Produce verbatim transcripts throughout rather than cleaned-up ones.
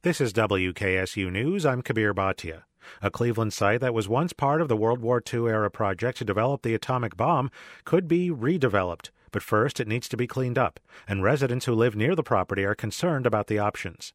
This is W K S U News. I'm Kabir Bhatia. A Cleveland site that was once part of the World War Two era project to develop the atomic bomb could be redeveloped, but first it needs to be cleaned up, and residents who live near the property are concerned about the options.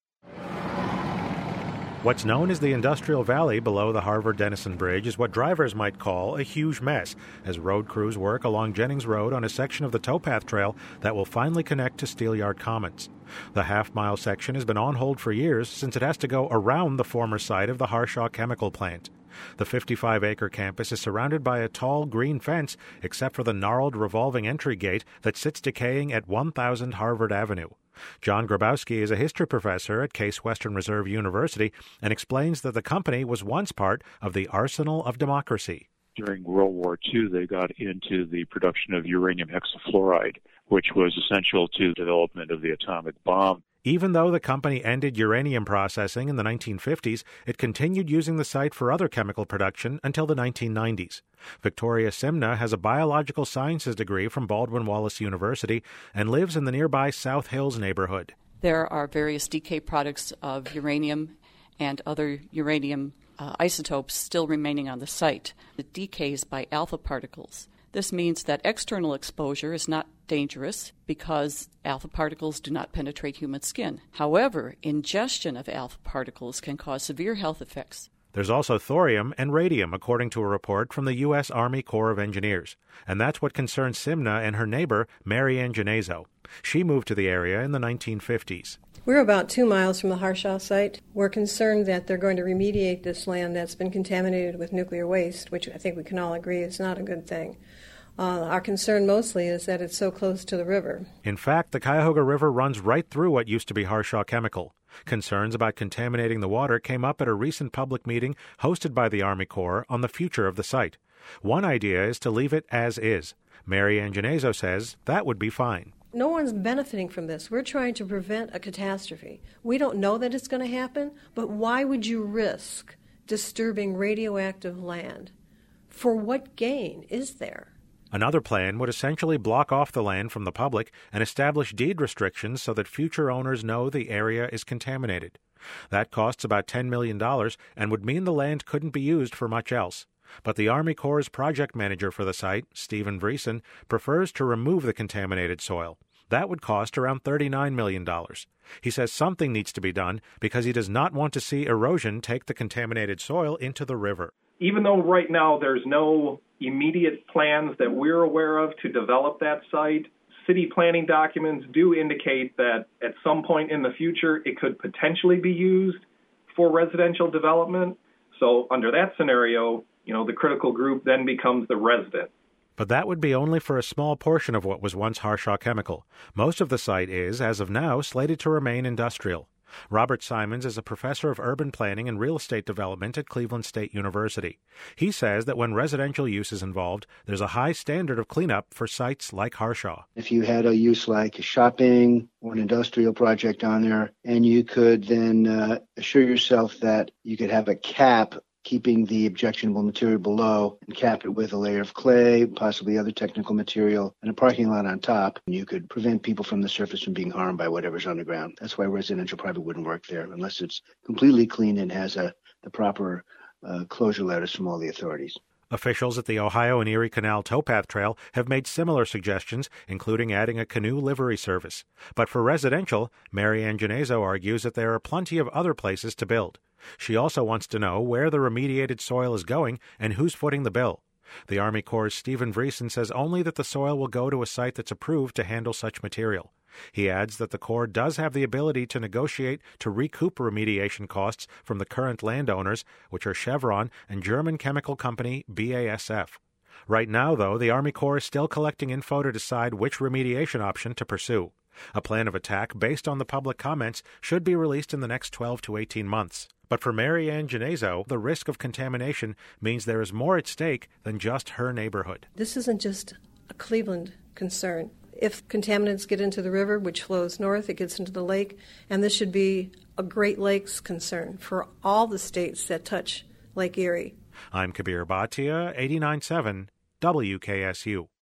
What's known as the Industrial Valley below the Harvard-Denison Bridge is what drivers might call a huge mess as road crews work along Jennings Road on a section of the towpath trail that will finally connect to Steelyard Commons. The half-mile section has been on hold for years since it has to go around the former site of the Harshaw Chemical Plant. The fifty-five acre campus is surrounded by a tall green fence except for the gnarled revolving entry gate that sits decaying at one thousand Harvard Avenue. John Grabowski is a history professor at Case Western Reserve University and explains that the company was once part of the arsenal of democracy. During World War Two, they got into the production of uranium hexafluoride, which was essential to the development of the atomic bomb. Even though the company ended uranium processing in the nineteen fifties, it continued using the site for other chemical production until the nineteen nineties. Victoria Simna has a biological sciences degree from Baldwin Wallace University and lives in the nearby South Hills neighborhood. There are various decay products of uranium and other uranium uh, isotopes still remaining on the site. It decays by alpha particles. This means that external exposure is not dangerous because alpha particles do not penetrate human skin. However, ingestion of alpha particles can cause severe health effects. There's also thorium and radium, according to a report from the U S Army Corps of Engineers. And that's what concerns Simna and her neighbor, Mary Ann Genezo. She moved to the area in the nineteen fifties. We're about two miles from the Harshaw site. We're concerned that they're going to remediate this land that's been contaminated with nuclear waste, which I think we can all agree is not a good thing. Uh, our concern mostly is that it's so close to the river. In fact, the Cuyahoga River runs right through what used to be Harshaw Chemical. Concerns about contaminating the water came up at a recent public meeting hosted by the Army Corps on the future of the site. One idea is to leave it as is. Mary Ann Genezo says that would be fine. No one's benefiting from this. We're trying to prevent a catastrophe. We don't know that it's going to happen, but why would you risk disturbing radioactive land? For what gain is there? Another plan would essentially block off the land from the public and establish deed restrictions so that future owners know the area is contaminated. That costs about ten million dollars and would mean the land couldn't be used for much else. But the Army Corps' project manager for the site, Stephen Vriesen, prefers to remove the contaminated soil. That would cost around thirty-nine million dollars. He says something needs to be done because he does not want to see erosion take the contaminated soil into the river. Even though right now there's no immediate plans that we're aware of to develop that site, city planning documents do indicate that at some point in the future it could potentially be used for residential development. So under that scenario, you know, the critical group then becomes the resident. But that would be only for a small portion of what was once Harshaw Chemical. Most of the site is, as of now, slated to remain industrial. Robert Simons is a professor of urban planning and real estate development at Cleveland State University. He says that when residential use is involved, there's a high standard of cleanup for sites like Harshaw. If you had a use like shopping or an industrial project on there, and you could then uh, assure yourself that you could have a cap keeping the objectionable material below and cap it with a layer of clay, possibly other technical material, and a parking lot on top. And you could prevent people from the surface from being harmed by whatever's underground. That's why residential probably wouldn't work there unless it's completely clean and has a, the proper uh, closure letters from all the authorities. Officials at the Ohio and Erie Canal Towpath Trail have made similar suggestions, including adding a canoe livery service. But for residential, Mary Ann Genezo argues that there are plenty of other places to build. She also wants to know where the remediated soil is going and who's footing the bill. The Army Corps' Stephen Vriesen says only that the soil will go to a site that's approved to handle such material. He adds that the Corps does have the ability to negotiate to recoup remediation costs from the current landowners, which are Chevron and German chemical company B A S F. Right now, though, the Army Corps is still collecting info to decide which remediation option to pursue. A plan of attack based on the public comments should be released in the next twelve to eighteen months. But for Mary Ann Genezo, the risk of contamination means there is more at stake than just her neighborhood. This isn't just a Cleveland concern. If contaminants get into the river, which flows north, it gets into the lake, and this should be a Great Lakes concern for all the states that touch Lake Erie. I'm Kabir Bhatia, eighty-nine point seven W K S U.